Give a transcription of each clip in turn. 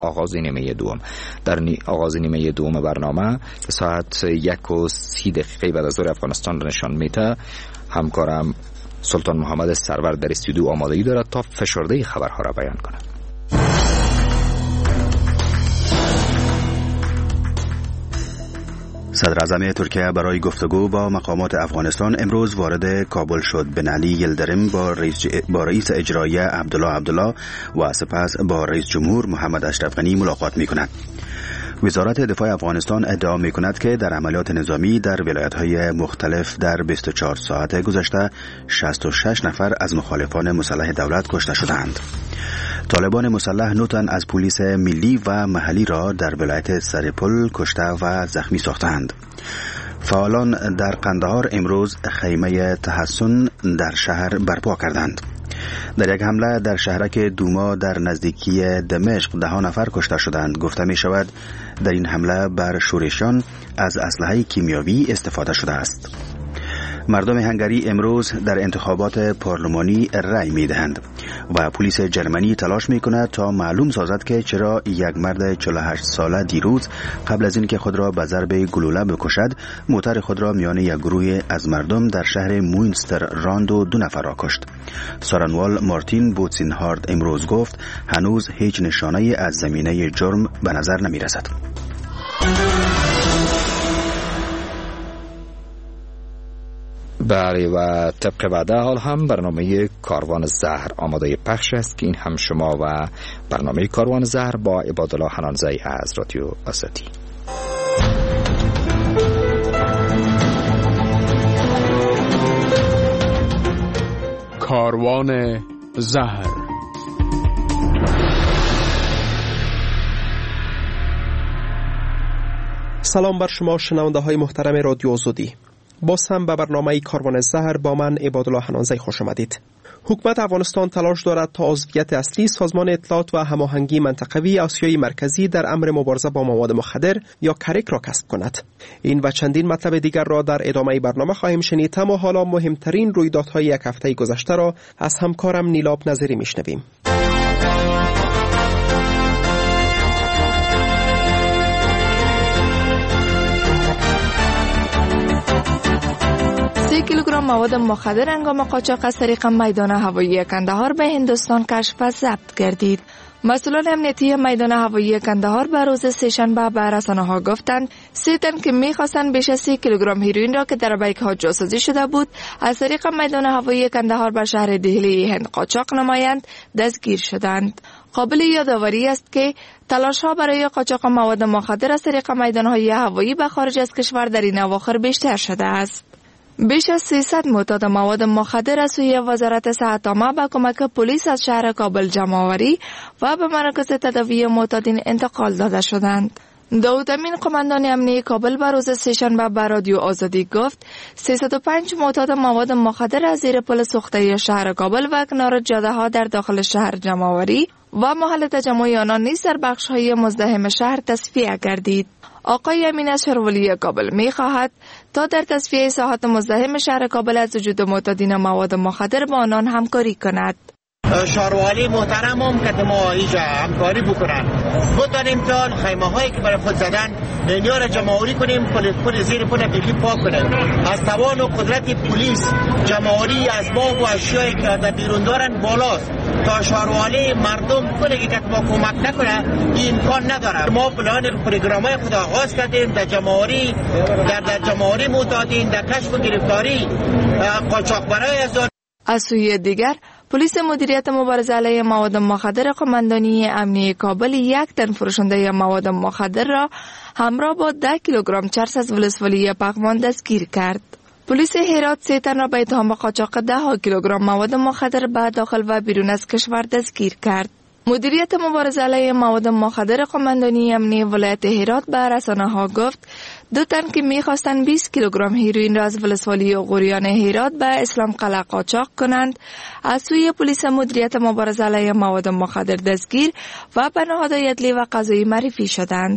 آغاز نیمه دوم. در آغاز نیمه دوم برنامه که ساعت 1:30 بعد از ظهر افغانستان را نشان میده، همکارم سلطان محمد سرور در استودیو آمادگی دارد تا فشرده خبرها را بیان کند. صدر اعظم ترکیه برای گفتگو با مقامات افغانستان امروز وارد کابل شد. بن علی یلدریم با رئیس اجرایی عبدالله و سپس با رئیس جمهور محمد اشرف غنی ملاقات می‌کند. وزارت دفاع افغانستان ادعا می‌کند که در عملیات نظامی در ولایت‌های مختلف در 24 ساعت گذشته 66 نفر از مخالفان مسلح دولت کشته شدند. طالبان مسلح 9 تن از پلیس ملی و محلی را در ولایت سرپل کشته و زخمی ساختند. فعالان در قندهار امروز خیمه تحسن در شهر برپا کردند. در یک حمله در شهرک دوما در نزدیکی دمشق 10 نفر کشته شدند. گفته می شود در این حمله بر شورشیان از اسلحه کیمیاوی استفاده شده است. مردم هنگری امروز در انتخابات پارلمانی رأی می دهند و پلیس جرمنی تلاش می کند تا معلوم سازد که چرا یک مرد 48 ساله دیروز قبل از اینکه خود را به ضرب گلوله بکشد موتر خود را میان یک گروه از مردم در شهر موینستر راند و 2 نفر را کشت. سارنوال مارتین بوتسینهارد امروز گفت هنوز هیچ نشانه از زمینه جرم به نظر نمی رسد. بله و طبق وعده حال هم برنامه کاروان زهر آماده پخش است که این هم شما و برنامه کاروان زهر با عبادالله حنانزی از رادیو آزادی. کاروان زهر. سلام بر شما شنونده های محترم رادیو آزادی. باز هم به برنامه کاروان زهر با من عبادالله حنانزی خوش آمدید. حکومت افغانستان تلاش دارد تا عضویت اصلی سازمان اطلاعات و هماهنگی منطقوی آسیای مرکزی در امر مبارزه با مواد مخدر یا کرک را کسب کند. این و چندین مطلب دیگر را در ادامه برنامه خواهیم شنید، اما حالا مهمترین رویدادهای یک هفته گذشته را از همکارم نیلاب نظری میشنویم. 3 کیلوگرم مواد مخدر هنگام قاچاق از طریق میدان هوایی کندهار به هندوستان کشف و ضبط گردید. مسئولان امنیتی میدان هوایی کندهار به روز سه‌شنبه به رسانه‌ها گفتند 3 تن که می‌خواستند بیش از 30 کیلوگرم هیروئین را که در بیک‌ها جاسازی شده بود از طریق میدان هوایی کندهار به شهر دهلی هند قاچاق نمایند دستگیر شدند. قابل یادآوری است که تلاش‌ها برای قاچاق مواد مخدر از طریق میدان‌های هوایی به خارج از کشور در این اواخر بیشتر شده است. بیش از 300 معتاد مواد مخدر از سوی وزارت صحت عامه با کمک پلیس از شهر کابل جمع آوری و به مراکز تداوی معتادین انتقال داده شدند. داود امین قماندان امنیتی کابل به روز سه‌شنبه به رادیو آزادی گفت 305 معتاد مواد مخدر از زیر پل سوخته شهر کابل و کنار جاده ها در داخل شهر جمع آوری و محل تجمع آنان نیز در بخش‌های مزدحم شهر تصفیه گردید. آقای امین از شهرولی کابل می خواهد تا در تصفیه ساحات مزدحم شهر کابل از وجود معتادین مواد مخدر با آنان همکاری کند. شهروالی محترم هم که ما اینجا همکاری بکنن بتانیم تا خیمه هایی که برای خود زدن اینجا را جمعوری کنیم، پل زیر پل بیکی پاک کنیم. از توان و قدرت پلیس جمعوری اسباب و اشیایی که در بیرون دارن بالاست تا شهروالی مردم کنه که ما کمک نکنه این امکان نداره. ما پلان پروگرامای خود آغاز کردیم در جمعوری در جمعوری معتادین در کشف و گرفتاری قاچاقبرای از سوی دیگر پلیس مدیریت مبارزه علیه مواد مخدر قماندانی امنیتی کابل 1 تن فروشنده مواد مخدر را همراه با 10 کیلوگرم چرس از ولسوالی پغمان دستگیر کرد. پلیس هرات 3 تن را به اتهام قاچاق 10 کیلوگرم مواد مخدر به داخل و بیرون از کشور دستگیر کرد. مدیریت مبارزه علیه مواد مخدر قماندانی امنیتی ولایت هرات به رسانه‌ها گفت 2 تن که می‌خواستند 20 کیلوگرم هیروئین را از ولسوالی غوریان هرات به اسلام قلعه قاچاق کنند از سوی پلیس مدیریت مبارزه علیه مواد مخدر دستگیر و به نهادهای عدلی و قضایی معرفی شدند.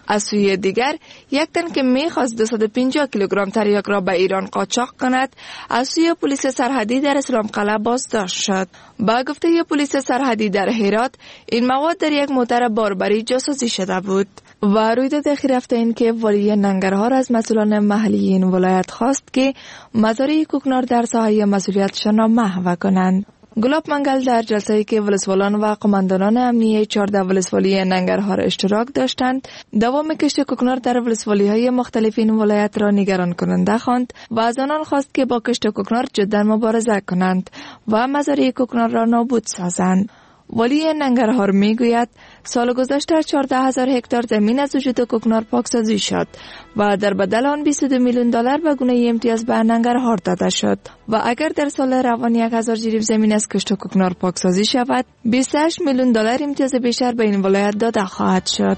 از سوی دیگر یک تن که می‌خواست 250 کیلوگرم تریاک را به ایران قاچاق کند از سوی پلیس سرحدی در اسلام قلعه بازداشت شد. با گفته پلیس سرحدی در هرات این مواد در یک موتر باربری جاسوسی شده بود. و رویداد اخیر هفته این که ولی ننگرهار از مسئولان محلی این ولایت خواست که مزارع کوکنار در ساحه مسئولیتشان را محو کنند. گلاب منگل در جلسه‌ای که ولسوالان و قماندانان امنیه 14 ولسوالی ننگرهار اشتراک داشتند، دوام کشت کوکنار در ولسوالی‌های مختلف این ولایت را نگران کننده خواند و از آنان خواست که با کشت کوکنار جدا مبارزه کنند و مزارع کوکنار را نابود سازند. ولی ننگرهار میگوید سال گذشته 14,000 هکتار زمین از وجود کوکنار پاکسازی شد و در بدل آن 22 میلیون دلار به گونه امتیاز به ننگرهار داده شد و اگر در سال روان 1,000 جریب زمین از کشت کوکنار پاکسازی شود 28 میلیون دلار امتیاز بیشتر به این ولایت داده خواهد شد.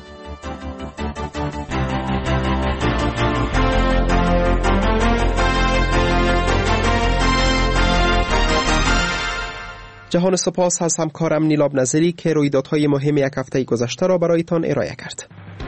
جهان سپاس از همکارم نیلاب نظری که رویدادهای مهم یک هفته گذشته را برایتان ارائه کرد.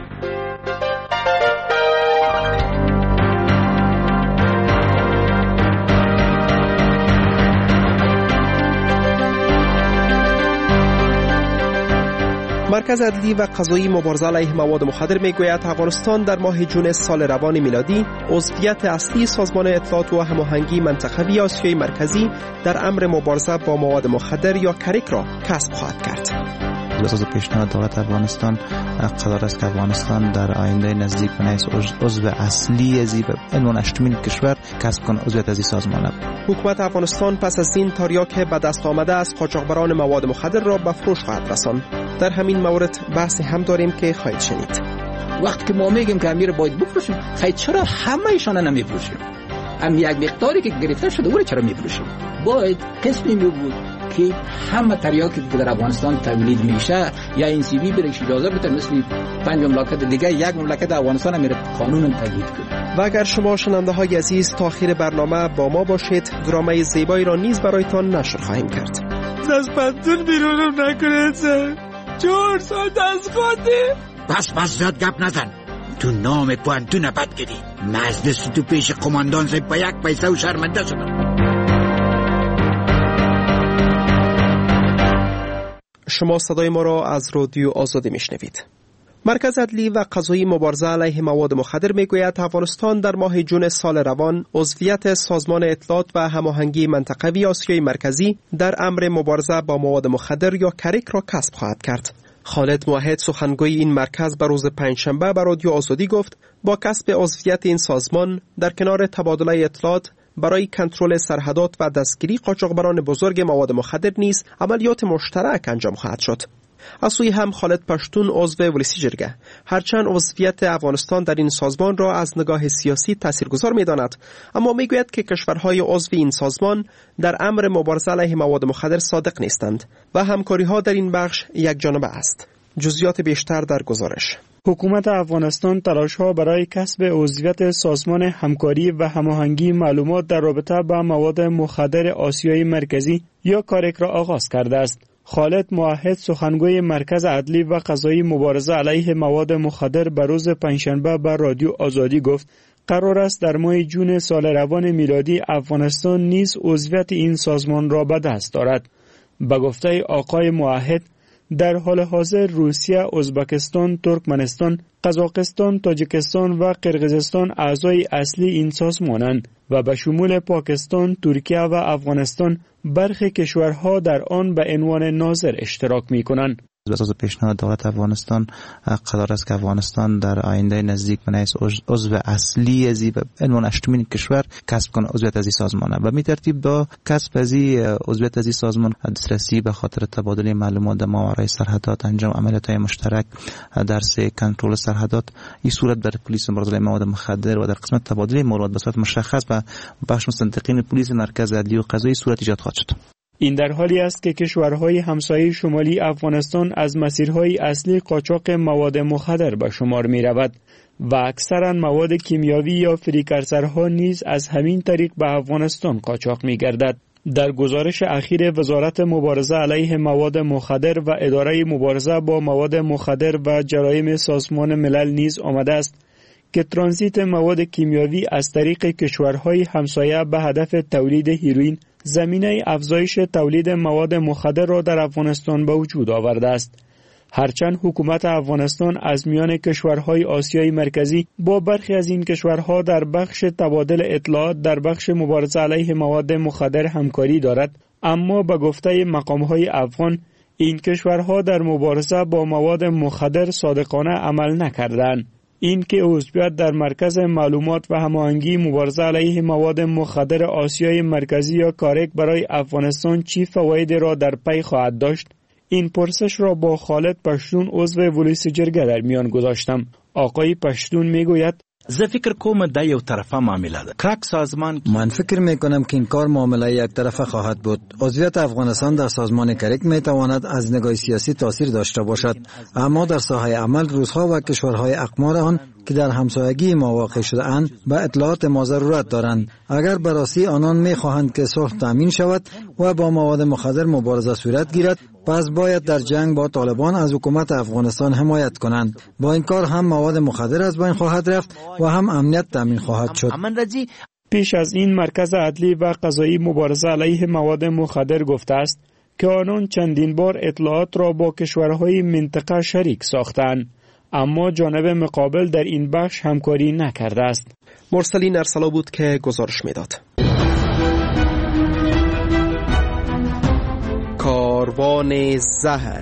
مرکز عدلی و قضایی مبارزه علیه مواد مخدر میگوید افغانستان در ماه جون سال روان میلادی عضویت اصلی سازمان اطلاعات و هماهنگی منطقوی آسیای مرکزی در امر مبارزه با مواد مخدر یا کریک را کسب خواهد کرد. بر اساس پیشنهاد دولت افغانستان قرار است که افغانستان در آینده نزدیک به نیز عضو اصلی از عنوان 8مین کشور کسب کنه عضویت از این سازمان. حکومت افغانستان پس از این تریاک به دست آمده از قاچاقبران مواد مخدر را به فروش خواهد رساند. در همین مورد بحث هم داریم که خواهید شنید. وقتی که ما میگیم که امیر باید بفروشیم، خیلی چرا همه ایشان نمیفروشیم؟ هم یک مقداری که گرفته شده اون چرا میفروشیم؟ باید قسمی بود که همه تریاکی که در افغانستان تولید میشه یا این سی بی برش اجازه بده، مثل 5 مملکت دیگه یک مملکت افغانستان امیر قانون تولید کنه. و اگر شما شنونده های عزیز تا آخر برنامه با ما باشید، درامه زیبایی را نیز برایتان نشر خواهیم کرد. از پنتون بیرونم نکنید سر 4 ساعت از خواده. بس زیاد گپ نزن. تو نام پنتون بد گیری. مجلس تو پیش قماندان صاحب با 1 پیسه و شرمنده شدم. شما صدای ما را از رادیو آزادی میشنوید. مرکز عدلی و قضایی مبارزه علیه مواد مخدر میگوید افغانستان در ماه جون سال روان عضویت سازمان اطلاعات و هماهنگی منطقوی آسیای مرکزی در امر مبارزه با مواد مخدر یا کریک را کسب خواهد کرد. خالد موحد سخنگوی این مرکز به روز پنجشنبه به رادیو آزادی گفت با کسب عضویت این سازمان در کنار تبادله اطلاعات برای کنترل سرحدات و دستگیری قاچاقبران بزرگ مواد مخدر نیز عملیات مشترک انجام خواهد شد. از سوی هم خالد پشتون عضو ولسی جرگه هرچند عضویت افغانستان در این سازمان را از نگاه سیاسی تاثیرگذار می‌داند، اما میگوید که کشورهای عضو این سازمان در امر مبارزه علیه مواد مخدر صادق نیستند و همکاری‌ها در این بخش یک جانبه است. جزئیات بیشتر در گزارش. حکومت افغانستان تلاش‌ها برای کسب عضویت سازمان همکاری و هماهنگی معلومات در رابطه با مواد مخدر آسیای مرکزی یا کارک را آغاز کرده است. خالد موحد سخنگوی مرکز عدلی و قضایی مبارزه علیه مواد مخدر به روز پنجشنبه به رادیو آزادی گفت قرار است در ماه جون سال روان میلادی افغانستان نیز عضویت این سازمان را به دست دارد. به گفته آقای موحد در حال حاضر روسیه، ازبکستان، ترکمنستان، قزاقستان، تاجیکستان و قرقیزستان اعضای اصلی این سازمانند و به شمول پاکستان، ترکیه و افغانستان برخی کشورها در آن به عنوان ناظر اشتراک می‌کنند. بر اساس پیشنهاد دولت افغانستان قرار است که افغانستان در آینده نزدیک به نیز عضو اصلی از عنوان 8مین کشور کسب کنه عضویت از این سازمان و به ترتیب با کسب از عضویت از این سازمان دسترسی به خاطر تبادل معلومات در ماورای سرحدات، انجام عملیات‌های مشترک در سه کنترل سرحدات این صورت در پلیس مبارزه مواد مخدر و در قسمت تبادل معلومات به صورت مشخص و بخش مستنطقین پلیس مرکز عدلی و قضایی صورت ایجاد خواهد شد. این در حالی است که کشورهای همسایه شمالی افغانستان از مسیرهای اصلی قاچاق مواد مخدر به شمار می رود و اکثرا مواد کیمیاوی یا فریکرسرها نیز از همین طریق به افغانستان قاچاق می گردد. در گزارش اخیر وزارت مبارزه علیه مواد مخدر و اداره مبارزه با مواد مخدر و جرایم سازمان ملل نیز آمده است که ترانزیت مواد کیمیاوی از طریق کشورهای همسایه به هدف تولید هیروئین زمینه افزایش تولید مواد مخدر را در افغانستان به وجود آورده است. هرچند حکومت افغانستان از میان کشورهای آسیای مرکزی با برخی از این کشورها در بخش تبادل اطلاعات در بخش مبارزه علیه مواد مخدر همکاری دارد، اما به گفته مقامهای افغان این کشورها در مبارزه با مواد مخدر صادقانه عمل نکردند. این که عضویت در مرکز معلومات و هماهنگی مبارزه علیه مواد مخدر آسیای مرکزی یا کارک برای افغانستان چی فواید را در پی خواهد داشت؟ این پرسش را با خالد پشتون عضو ولایت جرگه در میان گذاشتم. آقای پشتون میگوید زه فکر کوم دا یو طرفه معامله ده. کرک سازمان من فکر میکنم که این کار معامله یک طرفه خواهد بود. عضویت افغانستان در سازمان کرک میتواند از نگاه سیاسی تاثیر داشته باشد، اما در ساحه عمل روسها و کشورهای اقمار آن که در همسایگی ما واقع شده اند به اطلاعات ما ضرورت دارند. اگر بررسی آنان میخواهند که صلح تامین شود و با مواد مخدر مبارزه صورت گیرد، پس باید در جنگ با طالبان از حکومت افغانستان حمایت کنند. با این کار هم مواد مخدر از بین خواهد رفت و هم امنیت تامین خواهد شد. پیش از این مرکز عدلی و قضایی مبارزه علیه مواد مخدر گفته است که آنان چندین بار اطلاعات را با کشورهای منطقه شریک ساختند، اما جانب مقابل در این بخش همکاری نکرده است. مرسلین ارسلا بود که گزارش میداد. کاروان زهر.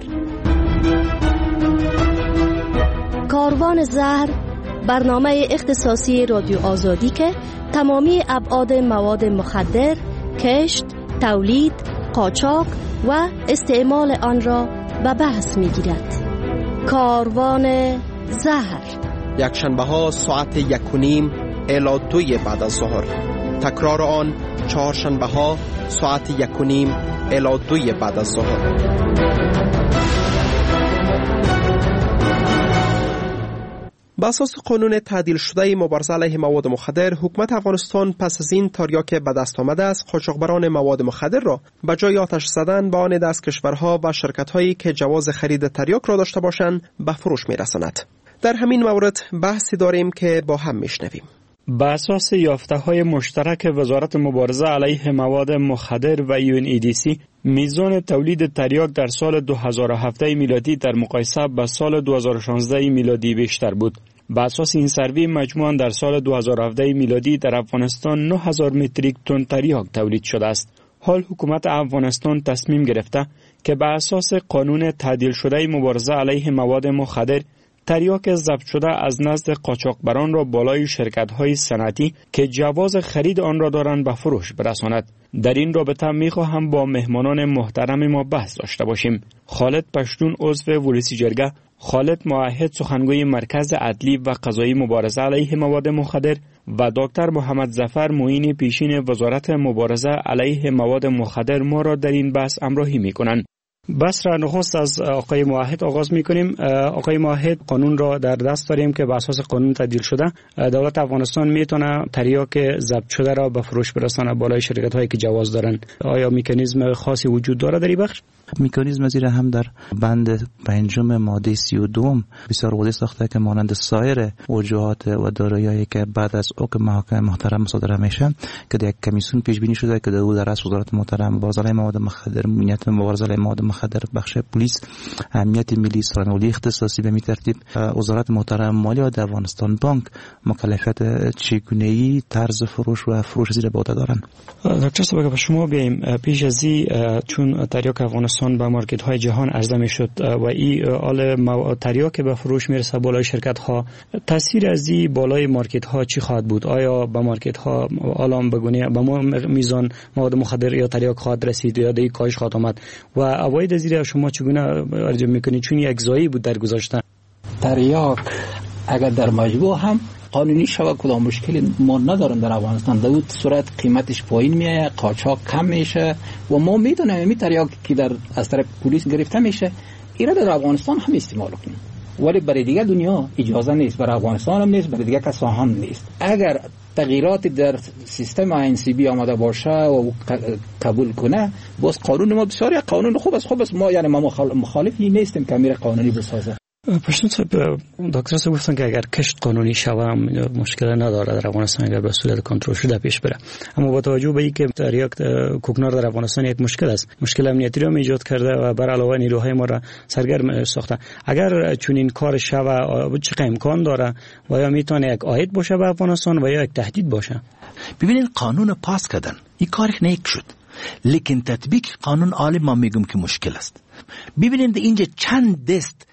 کاروان زهر برنامه اختصاصی رادیو آزادی که تمامی ابعاد مواد مخدر، کشت، تولید، قاچاق و استعمال آن را به بحث می‌گیرد. کاروان زهر یک شنبه ها ساعت 1:30 الی 2 بعد از ظهر. تکرار آن چهارشنبه ها ساعت 1:30 الی 2 بعد از ظهر. بر اساس قانون تعدیل شده مبارزه علیه مواد مخدر، حکومت افغانستان پس از این تریاک به دست آمده است قاچاقبران مواد مخدر را به جای آتش زدن به آن دست کشورها و شرکت‌هایی که جواز خرید تریاک را داشته باشند به فروش می‌رساند. در همین مورد بحثی داریم که با هم میشنویم. بر اساس یافته‌های مشترک وزارت مبارزه علیه مواد مخدر و UNEDC، میزان تولید تریاک در سال 2017 میلادی در مقایسه با سال 2016 میلادی بیشتر بود. بر اساس این سروی مجموعاً در سال 2017 میلادی در افغانستان 9000 متریک تن تریاک تولید شده است. حال حکومت افغانستان تصمیم گرفته که بر اساس قانون تعدیل شده مبارزه علیه مواد مخدر تریاک ضبط شده از نزد قاچاقبران را بالای شرکت‌های صنعتی که جواز خرید آن را دارند به فروش برساند. در این رابطه می‌خواهم با مهمانان محترم ما بحث داشته باشیم. خالد پشتون عضو ولایت جرگه، خالد معهد سخنگوی مرکز عدلی و قضایی مبارزه علیه مواد مخدر و دکتر محمد ظفر معین پیشین وزارت مبارزه علیه مواد مخدر ما را در این بحث همراهی می‌کنند. بس را نخست از آقای معهد آغاز میکنیم. آقای معهد، قانون را در دست داریم که بر اساس قانون تعدیل شده دولت افغانستان میتونه تریاک ضبط شده را به فروش برسانه بالای شرکت هایی که جواز دارن. آیا مکانیزم خاصی وجود داره در این بخش؟ مکانیزم زیر هم در بند 5 ماده 32 بسیار واضح ساخته که مانند سایر وجوهات و دارایی‌هایی که بعد از حکم محکمه محترم صادر میشه که در یک کمیسیون پیش بینی شده که در رأس وزارت محترم مبارزه علیه مواد مخدر، امنیت مبارزه علیه مواد مخدر، بخش پلیس، امنیت ملی، سرانولی اختصاصی، به می ترتیب وزارت محترم مالیات، افغانستان بانک مکلفیت چگونه‌ای طرز فروش و فروش زیر بوده دارن. دکتر صاحب به شما بیایم. پیش از چون تریاک افغانستان به مارکت های جهان عرضه می شد و این آل تریاک به فروش میرسه بالای شرکت ها، تاثیر از این بالای مارکت ها چی خواهد بود؟ آیا به مارکت ها الان بگونه به میزان مواد مخدر یا تریاک خواهد رسید یا دیگه کاهش خواهد آمد و اواید زیر شما چگونه ارجاع میکنید؟ چون یک زایی بود در گذشته. تریاک اگر در مجموع هم قانونی شود کدام مشکلی ما نداریم در افغانستان، در اون صورت قیمتش پایین میاد، قاچاق کم میشه و ما میدونیم این تریاک که در از طرف پلیس گرفته میشه ایراد در افغانستان هم استعمال کنیم، ولی برای دیگه دنیا اجازه نیست، برای افغانستان هم نیست، برای دیگه کسا هم نیست. اگر تغییرات در سیستم INCB آمده باشه و قبول کنه، باز قانون ما بسیاری قانون خوب است ما یعنی ما مخالفی نیستیم که امیر قانونی بسازه. پشتون صاحب دکتر صاحب گفتن که اگر کشت قانونی شوه مشکل نداره در افغانستان اگر به صورت کنترل شده پیش بره، اما با توجه به اینکه تریاک کوکنار در افغانستان یک مشکل است، مشکل امنیتی را ایجاد کرده و بر علاوه نیروهای ما را سرگرم ساخته، اگر چنین کار شوه چه امکان داره و یا میتونه یک عاید باشه به افغانستان و یا یک تهدید باشه؟ ببینید قانون پاس کردن این کار نیک شد، لیکن تطبیق قانون عالم ما میگم که مشکل است. ببینید اینجا چند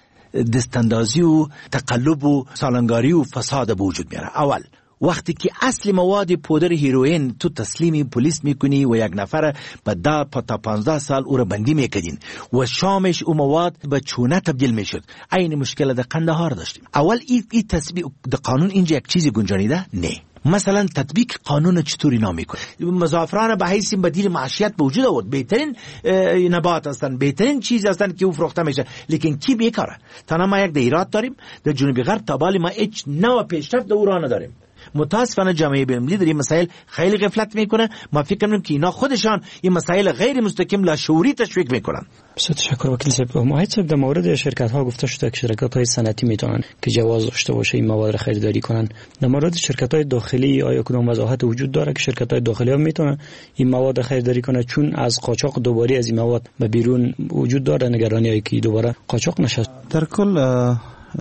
دستاندازی و تقلب و سالنگاری و فساد به وجود میاره. اول وقتی که اصل مواد پودر هیروئین تو تسلیم پلیس میکنی و یک نفر به 10 تا 15 سال او را بندی میکنین و شامش او مواد به چونه تبدیل میشد. این مشکل در قندهار داشتیم. اول این تطبیق قانون اینجا یک چیزی گنجانیده نه. مثلا تطبیق قانون چطوری نمیکنه؟ مضافران به حیث بدیل معیشت به وجود آورد، بهترین نبات هستند، بهترین چیز هستند که او فروخته میشه، لیکن کی بیکاره؟ تنها ما یک ایراد داریم در جنوب غرب تا بالی ما هیچ نوع پیشرفت در اورا نداریم. متاسفانه جامعه بین‌المللی در این مسائل خیلی غفلت میکنه. ما فکر کنیم که اینا خودشان این مسائل غیر مستقیم لاشعوری تشویق میکنن. بسیار تشکر وکیل صاحب. ماهید صاحب در مورد شرکت ها گفته شده که شرکت های صنعتی میتونن که جواز داشته باشه این مواد را خریداری کنن. در مورد شرکت های داخلی آیا کدام وضاحت وجود داره که شرکت های داخلی ها میتونن این مواد خریداری کنن؟ چون از قاچاق دوباره از این مواد به بیرون وجود داره نگرانی که دوباره قاچاق نشه. در کل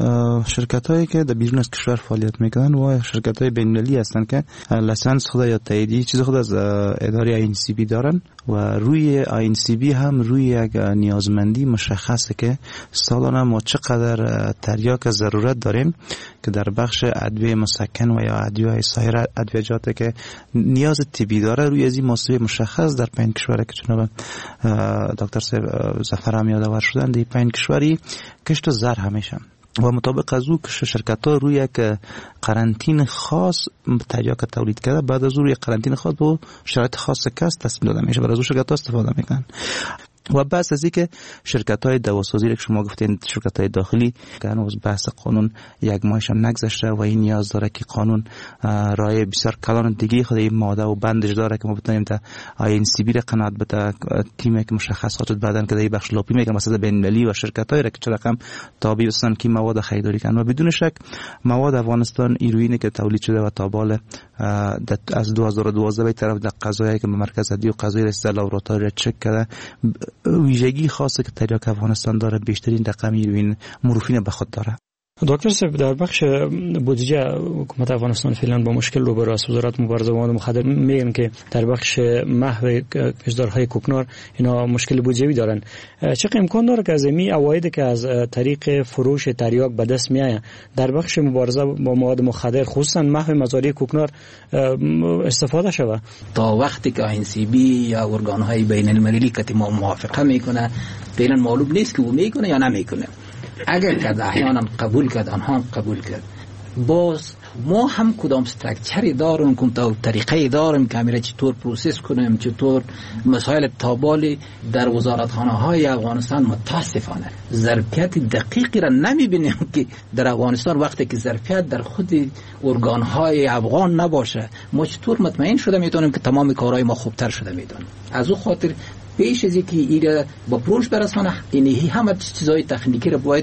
شرکت هایی که در بیرون از کشور فعالیت میکنن و شرکت های بین‌المللی هستن که لایسنس خود یا تاییدی چیز خود از اداره INCB دارن و روی INCB هم روی یک نیازمندی مشخصه که سالانه ما چقدر تریاک ضرورت داریم که در بخش ادویه مسکن و یا ادویه سایر ادویجات که نیاز طبی داره روی از این محاسبه مشخص در 5 کشور که جناب دکتر ظفر هم یادآور شدن، در 5 کشوری کشت و زر همیشه و مطابق از او که شرکت ها روی یک قرنطین خاص تریاک تولید کرده، بعد از روی قرنطین خاص با شرایط خاص کسب تصمیم داده میشه، بعد از او شرکت ها استفاده میکنن. و بحث از این که شرکت های دواسازی که شما گفتین شرکت های داخلی که هنوز بحث قانون یک ماهش هم نگذشته و این نیاز داره که قانون رای بسیار کلان دیگه خود این ماده و بندش داره که ما بتونیم تا INCB را قناعت بده تیمی که مشخصات بدن که در بخش لاپی میگه مثلا بین‌المللی و شرکت های را که چه رقم تابع هستن که مواد خریداری کنن. و بدون شک مواد افغانستان هیروئینی که تولید شده و تابال از 2012 به طرف در قضایی که به مرکز عدلی و قضایی رسیده لابراتواری چک کرده ویژگی خاصه که تریاک افغانستان داره، بیشترین رقم هیروئین مورفین به خود داره. دکتر صاحب در بخش بودجه حکومت افغانستان فعلا با مشکل روبرو است. وزارت مبارزه با مواد مخدر میگن که در بخش محو کشدارهای کوکنار اینا مشکل بودجه‌ای دارن. چه امکان داره که از این عوایدی که از طریق فروش تریاک به دست میآید در بخش مبارزه با مواد مخدر خصوصا محو مزارع کوکنار استفاده شود؟ تا وقتی که INCB یا ارگان‌های بین‌المللی که ما موافقه میکنه فعلا معلوم نیست که او میکنه یا نمیکنه. اگر که احیانا قبول کرد آنها هم قبول کرد، باز ما هم کدام استراکچری داریم، کدام طریقه داریم که میره چطور پروسس کنیم، چطور مسائل تابالی در وزارتخانه های افغانستان متاسفانه ظرفیت دقیقی را نمیبینیم که در افغانستان وقتی که ظرفیت در خود ارگان های افغان نباشه ما چطور مطمئن شده میتونیم که تمام کارهای ما خوبتر شده میدونیم. از او خاطر پیش از اینکه ایره با پروش برسانه اینی همه چیزای تکنیکی رو باید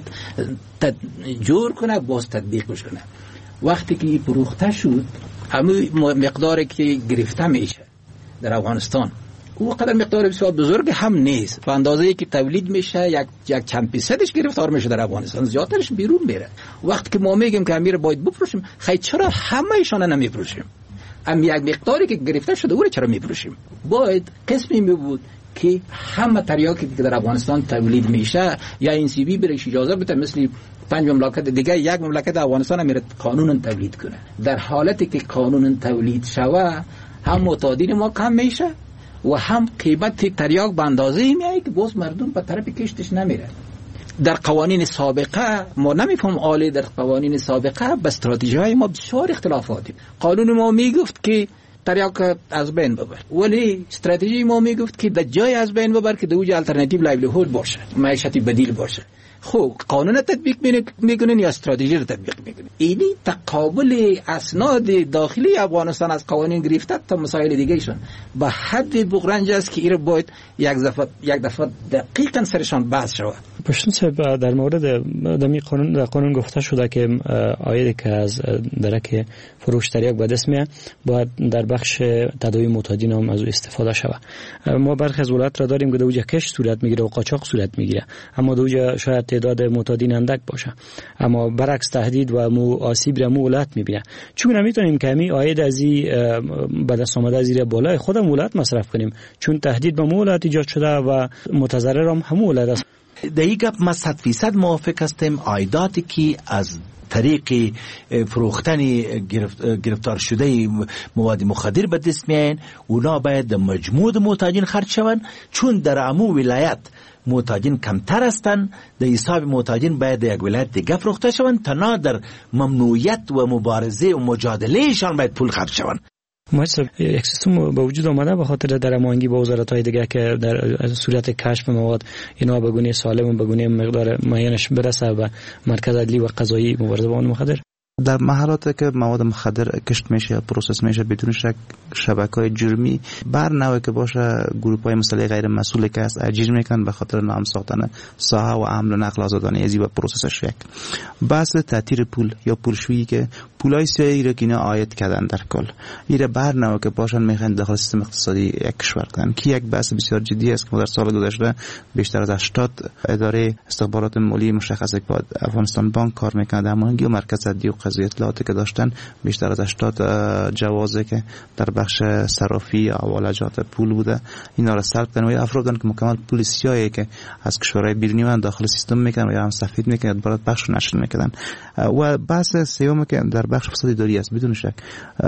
جور کنه باز تطبیق بکنه. وقتی که پروخته شد همه مقداری که گرفته میشه در افغانستان او قدر مقدار بسیار بزرگ هم نیست، به اندازه‌ای که تولید میشه یک چند فیصدش گرفتار میشه در افغانستان، زیادترش بیرون میره. وقتی که ما میگیم که امیر باید بفروشیم، خیلی چرا همه ایشان نمیفروشیم؟ یک مقداری که گرفته شده او چرا میفروشیم؟ باید قسمی بود که همه تریاکی که در افغانستان تولید میشه یا INCB برش اجازه بده مثل 5 مملکت دیگه یک مملکت افغانستان هم قانون تولید کنه. در حالتی که قانون تولید شوه هم متادین ما کم میشه و هم قیمت تریاک به اندازه‌ای میاد که باز مردم به طرف کشتش نمیره. در قوانین سابقه ما نمیفهم عالی در قوانین سابقه به استراتژی های ما بسیار اختلافاتی. قانون ما میگفت که تریاک از بین ببر، ولی استراتژی ما میگفت که در جای از بین ببر که دوجه الटरनेटिव لایولیهود باشه، معیشتی بدیل باشه. خب قانون تطبیق میکنین یا استراتژی رو تطبیق میکنین. اینی تقابل اسناد داخلی افغانستان از قوانین گرفته تا مسائل دیگه شون به حد بغرنج است که این باید یک دفعه دقیقاً سرشان بحث شود. پشتون صاحب در مورد دمی قانون گفته شده که آیدی که از درک فروش تریاک به دست میاد باید در بخش تداوی معتادین هم از او استفاده شود. ما برخی از ولایات را داریم که دوجا کش صورت میگیره و قاچاق صورت میگیره، اما دوجا شاید تعداد معتادین اندک باشه، اما برعکس تهدید و آسیب را ولایت میبینه. چون نمیتونیم که همین آید از به دست آمده از بالای خودم ولایت مصرف کنیم، چون تهدید به ولایت ایجاد شده و متضرر هم ولایت است. در این گپ ما 100% موافق هستیم. عایداتی که از طریق فروختن گرفتار شده مواد مخدر به دست میان اونا باید مجموع معتادین خرج شوند، چون در عموم ولایت معتادین کمتر هستند. در حساب معتادین باید یک ولایت دیگه فروخته شوند تا در ممنوعیت و مبارزه و مجادلهشان باید پول خرج شوند. مثلا یک سیستم به وجود آمده به خاطر درمانگی با وزارت‌های دیگه که در صورت کشف مواد اینا به گونه سالم و به گونه مقدار معینش برسه و مرکز عدلی و قضایی مبارزه با مواد مخدر. در محلاتی که مواد مخدر کشت میشه یا پروسس میشه بدون شک شبکه‌های جرمی بر نوعی که باشه گروه‌های مسلح غیر مسئول که است اجیر میکنن به خاطر نام ساختن ساحه و حمل و نقل آزادانه ازی و پروسسش. یک بحث تأثیر پول یا پولشویی که پولای سیاسی را که اینا عاید کردن در کل ایره بر نوعی که باشن میخوان داخل سیستم اقتصادی یک کشور کنن که یک بحث بسیار جدی است که ما در سال گذشته بیشتر از 80 اداره استخبارات مالی مشخصه که با افغانستان بانک کار میکنه همونگی و مرکز عدلی و قضایی اطلاعاتی که داشتن بیشتر از 80 جوازه که در بخش صرافی یا حوالجات پول بوده اینا را سلب کردن و افرادن که مکمل پول سیاهی که از کشورهای بیرونی من داخل سیستم میکنن و یا هم سفید میکنن برات بخش نشر میکنن. و بحث سوم که در بخش فساد اداری است بدون شک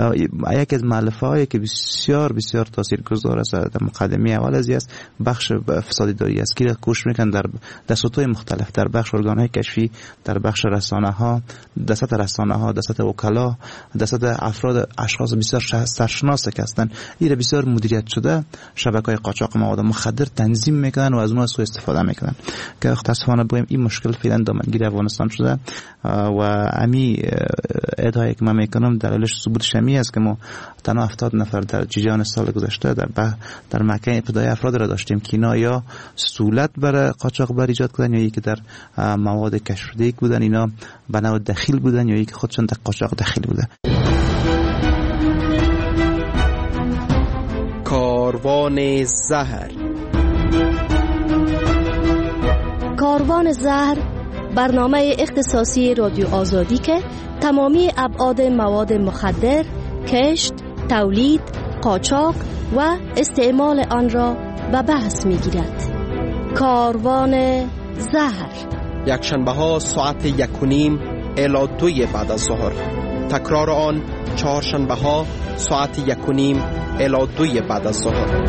یکی از مؤلفه‌هایی که بسیار بسیار تاثیرگذار است در مقدمه اول از است بخش فساد اداری است که کوشش میکنن در دستورهای مختلف در بخش ارگان‌های کشفی در بخش رسانه‌ها دستات رسانه‌ها دستات وکلا دستات افراد اشخاص بسیار سرشناس که هستند این بسیار مدیریت شده شبکه‌های قاچاق مواد مخدر تنظیم میکنن و از اونها سوء استفاده میکنن که متأسفانه بگیم این مشکل فعلا دامنگیر افغانستان شده و امی ادعایی که من میکنم دلیلش ثبوت شمی است که ما تنها 70 نفر در جریان سال گذشته در مکان ابتدای افراد را داشتیم که اینا یا سهولت برای قاچاق بر ایجاد کردن یا یکی در مواد کشف شده بودن اینا به نوع دخیل بودن یا یکی خودشون در قاچاق دخیل بودن. کاروان زهر. کاروان زهر برنامه اختصاصی رادیو آزادی که تمامی ابعاد مواد مخدر، کشت، تولید، قاچاق و استعمال آن را به بحث می‌گیرد. کاروان زهر یکشنبه ها ساعت 1:30 الی 2 بعد از ظهر. تکرار آن چهارشنبه ها ساعت 1:30 الی 2 بعد از ظهر.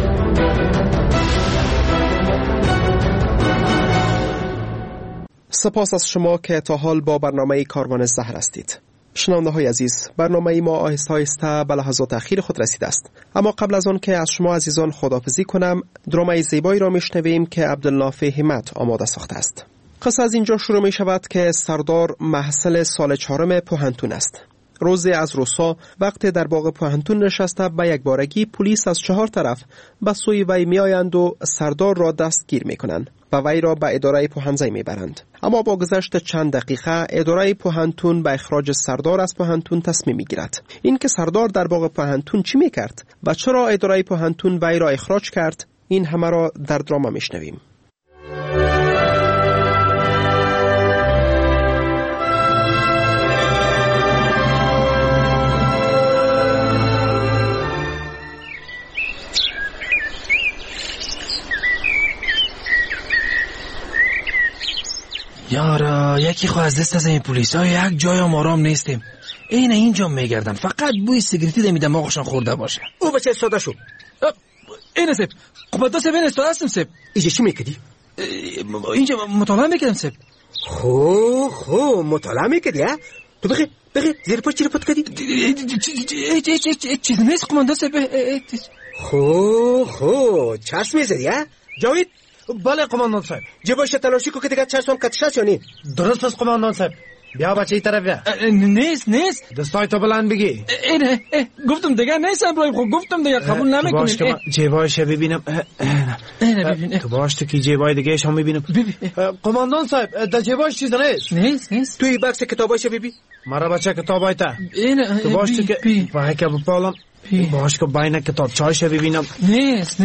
سپاس از شما که تا حال با برنامه کاروان زهر هستید. شنونده های عزیز، برنامه ما آهسته آهسته به لحظات اخیر خود رسیده است. اما قبل از آن که از شما عزیزان خداحافظی کنم، درامای زیبایی را میشنویم که عبدالنافع همت آماده ساخته است. قصه از اینجا شروع می شود که سردار محصل سال 4 پوهنتون است. روزی از روسا وقت در باغ پوهنتون نشسته به یک بارگی پلیس از 4 طرف به سوی وی می آیند و سردار را دستگیر می کنند و وی را به اداره پوهنځی می برند. اما با گذشت چند دقیقه اداره پوهنتون به اخراج سردار از پوهنتون تصمیم می گیرد. این که سردار در باغ پوهنتون چی می کرد و چرا اداره پوهنتون وی را اخراج کرد، این همه را در دراما می شنویم. یارا یکی خو از دست از این پلیس ها یک جای هم آرام نیستیم. اینجا میگردن فقط بوی سیگریتی ده میدم آقاشان خورده باشه. او بچه استاده شو. اینه سیب قبطا سیب این استاده هستم سیب. اینجا چی میکردی؟ اینجا مطالعه میکردم سیب. خو مطالعه میکردی ها؟ تو بخی زیر پا چی رو پت کردی؟ چیز نیست قمانده سیب. خو چشم میزدی ها؟ جاوید بله قماندان صاحب. جیباش تلاشی کو که دیگه چشم کتش است یا نی؟ درست است قماندان صاحب. بیا بچه ای طرف بیا. نیست دستای تو بلند بگی. اینه گفتم دیگه نیست ابراهیم، خب گفتم دیگه قبول نمیکنی. جیبایش ببینم. اینه ببین. تو باش تو کی جیبای دیگه شما میبینم. قماندان صاحب در جیبایش چیز نیست. توی بکس کتابایش ببین. مرا بچه کتابای تا. اینه تو باش تو که پای که بپالم. باش که باین کتاب چایش ببینم. نیست.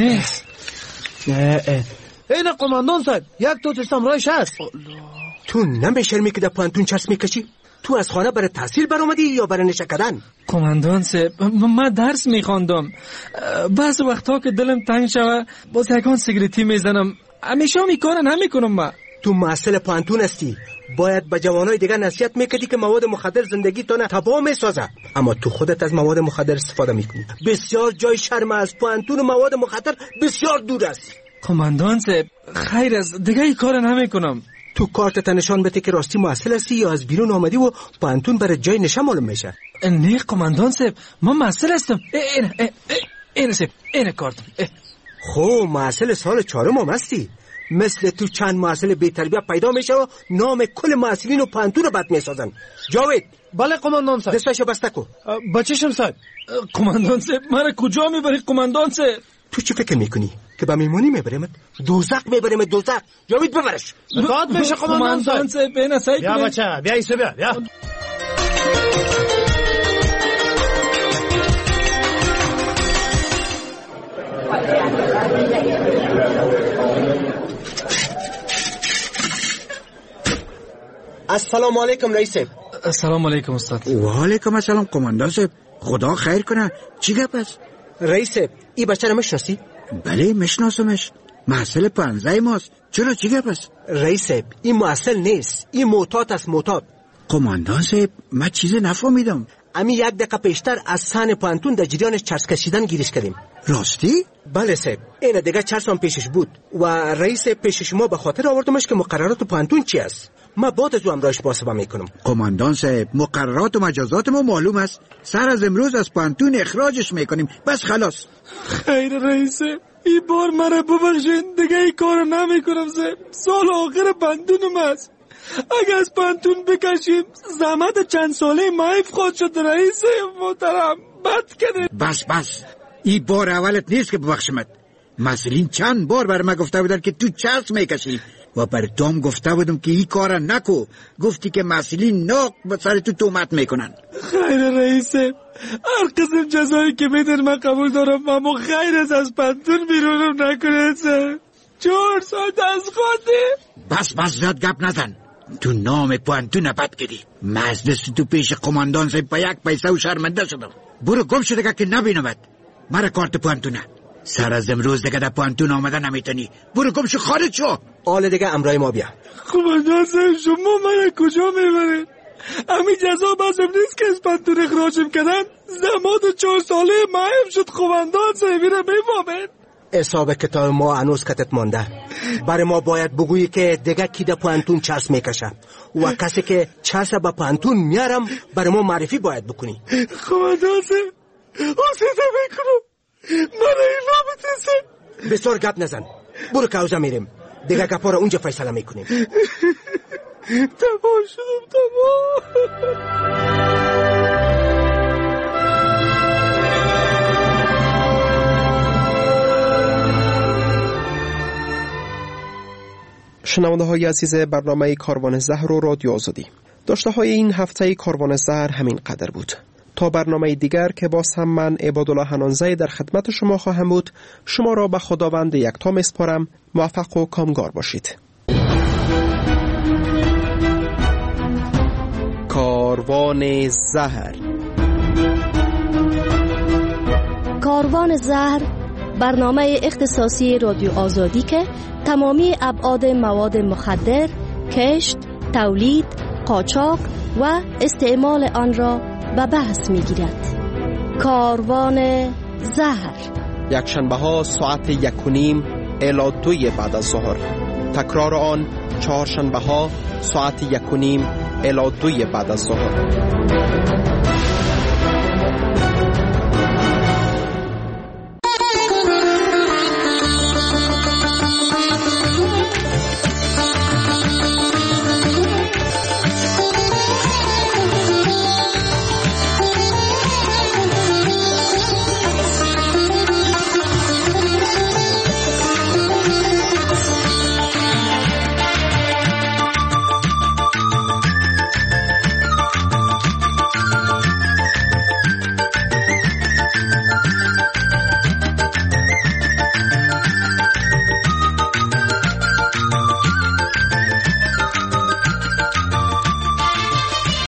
اینه قماندان صاحب یک تو سامرایش هست. تو نمیشرمی که در پانتون چسب میکشی؟ تو از خانه برای تحصیل برآمدی یا برای نشه کردن؟ قماندان صاحب من درس میخواندم، بعض وقتا که دلم تنگ شوه باز یکان سیگریتی میزنم، همیشه میکارا نمیکنم. من تو مسئله پانتون هستی، باید به جوانای دیگه نصیحت میکردی که مواد مخدر زندگی تو نه تباه میسازه، اما تو خودت از مواد مخدر استفاده میکنی. بسیار جای شرم از پانتون و مواد مخدر بسیار دور است. قماندان صاحب خیر از دیگه ای کار نمیکنم. تو کارت نشان بده که راستی محصل هستی یا از بیرون آمدی و پانتون برای جای نشه معلوم میشه. نه قماندان صاحب من محصل هستم. اینه صاحب اینه کارتم. خب محصل سال 4 هم هستی. مثل تو چند محصل بی تربیت پیدا میشه و نام کل محصلین و پانتون رو بد میسازن. جاوید. بله قماندان صاحب. دستاشو بسته کو. بچه‌شم صاحب. قماندان صاحب مرا کجا میبری قماندان صاحب؟ تو چی فکر میکنی؟ که با میمونی میبریمت؟ دوزخ میبریمت دوزخ. جاوید ببرش. زاد میشه قماندان صاحب. بیا بچه بیا ایسو بیا. السلام علیکم رئیس صاحب. السلام علیکم استاد. و علیکم السلام قماندان صاحب. خدا خیر کنه. چی گپ است؟ رئیس صاحب این بچه رو میشناسی؟ بله میشناسمش. محصل 15 ماست. چرا چی گپ است؟ رئیس صاحب این محصل نیست، این معتاد است. معتاد. قماندان صاحب من چیز نفهمیدم. امی 1 دقیقه پیشتر از سن پانتون در جریان چرس کشیدن گیرش کردیم. راستی؟ بله صاحب. این دیگه چرس هم پیشش بود و رئیس پیش شما به خاطر آوردمش که مقررات پانتون چی است. ما بعد از او امرایش محاسبه میکنم. قماندان صاحب مقررات و مجازات ما معلوم است. سر از امروز از پانتون اخراجش میکنیم. بس خلاص. خیر رئیس این بار مرا ببخشین، دیگه این کار نمیکنم صاحب. سال آخر پانتونم است. اگه از پانتون بکشیم زحمت چند ساله مایف خواهد شد. رئیس محترم بد کرده. بس این بار اولت نیست که ببخشمت. مسئولین چند بار بر من گفته بودن که تو چرس میکشی و بر توم گفته بودم که این کار نکو. گفتی که مسئولین ناق به سر تو تهمت میکنن. خیر رئیس هر قسم جزایی که میدن من قبول دارم، اما خیر از پانتون بیرونم نکنه. 4 سال دست خواهده. بس زیاد گپ نزن. تو نام پانتون بد کردی. مزدست تو پیش قماندان صاحب با 1 پیسه و شرمنده شدم. برو گم شده که نبینمت. مرا کارت پانتونه. سر از امروز دیگه در پانتون آمده نمیتونی. برو گم شو خارج شو. آل دیگه امرای ما بیا. قماندان صاحب شما من کجا میبرید؟ همین جزا بازم نیست که از پانتون اخراجم کردن. زمان 4 ساله مایم شد. قماندان صاحب رو میفهمید. حساب کتاب ما هنوز کتت مانده. برای ما باید بگویی که دیگه کی در پانتون چرس میکشه و کسی که چرس با پانتون میارم برای ما معرفی باید بکنی. قماندان صاحب حسیده میکنم من اینا بتیسه. بسیار گپ نزن. برو کوزه میریم. دیگه گپا رو اونجا فیصله میکنیم. تمام شدم تمام. شنونده های عزیز برنامه کاروان زهر و رادیو آزادی، داشته های این هفته کاروان زهر همین قدر بود. تا برنامه دیگر که باز هم من عبادالله حنانزی در خدمت شما خواهم بود، شما را به خداوند یکتا میسپارم. موفق و کامگار باشید. کاروان زهر. کاروان زهر برنامه اختصاصی رادیو آزادی که تمامی ابعاد مواد مخدر، کشت، تولید، قاچاق و استعمال آن را به بحث می‌گیرد. کاروان زهر یکشنبه ها ساعت 1:30 الی 2 بعد از ظهر. تکرار آن چهارشنبه ها ساعت 1:30 الی 2 بعد از ظهر.